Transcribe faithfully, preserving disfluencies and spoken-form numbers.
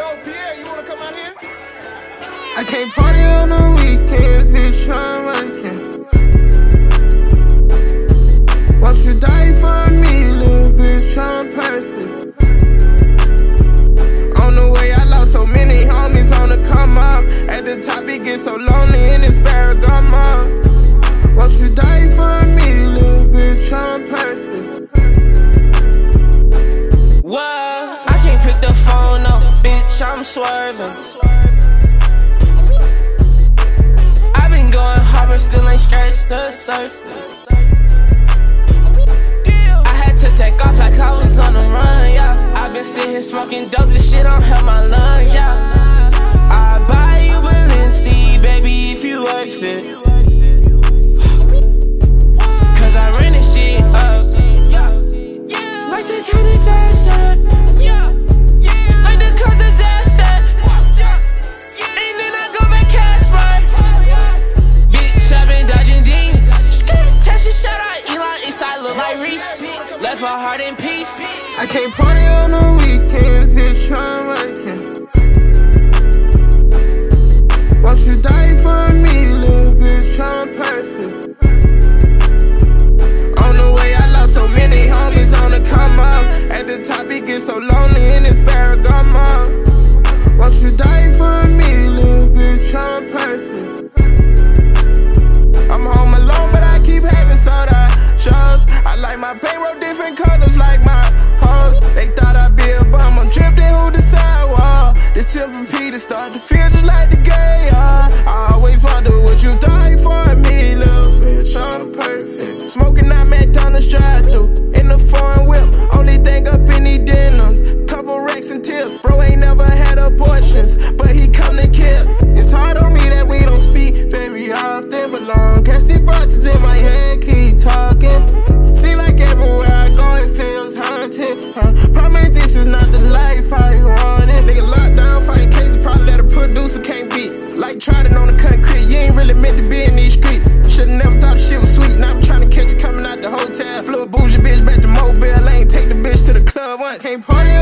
Yo, Pierre, you wanna come out here? I can't party on the weekends, bitch, I'm working. Won't you die for me, little bitch, I'm perfect. On the way, I lost so many homies on the come up. At the top, it gets so lonely in this Ferragamo. Won't you die for me, little bitch, I'm perfect. Whoa, I can't pick the phone up, bitch, I'm swerving. I've been going hard, but still ain't scratched the surface. I had to take off like I was on the run, yeah. I've been sitting here smoking dope, this shit don't help my lungs, yeah. I buy you Balenci, baby, if you worth it. Cause I ran this shit up. Like to count it faster. Like the cause disaster. And then I go back Casper. Bitch, I've been dodging demons. Tesha, shout out Elon, inside look like Reese. Left her heart in peace. I can't party on the weekends, bitch, I'm working. Won't you die for me, little bitch, I'm perfect. On the way, I lost so many homies on the come up. At the top, it gets so lonely in this Ferragamo. Won't you die for me, little bitch, I'm perfect. I'm home alone, but I keep having soda shows. I like my paint roll different colors like my hoes. They thought I'd be a bum, I'm dripped in who the sidewall. This Timber Peter start to feel just like the gay, uh. I always wonder what you die for me, little bitch, I'm perfect. Smoking out McDonald's drive-thru in the foreign whip. Only thing up in these denims, couple racks and tips. Bro ain't never had abortions, but he come to kill. It's hard on me that we don't speak very often, but long. Catch these voices in my head, keep talking. Seem like everywhere I go it feels haunted, huh? Promise this is not the life I wanted. Nigga locked down, fighting cases, probably let a producer can't beat. Like trotting on the concrete, you ain't really meant to be in these streets. Should've never thought the shit was sweet. Now I'm trying to catch you coming out the hotel. Flew a bougie bitch back to Mobile. I ain't take the bitch to the club once. Can't party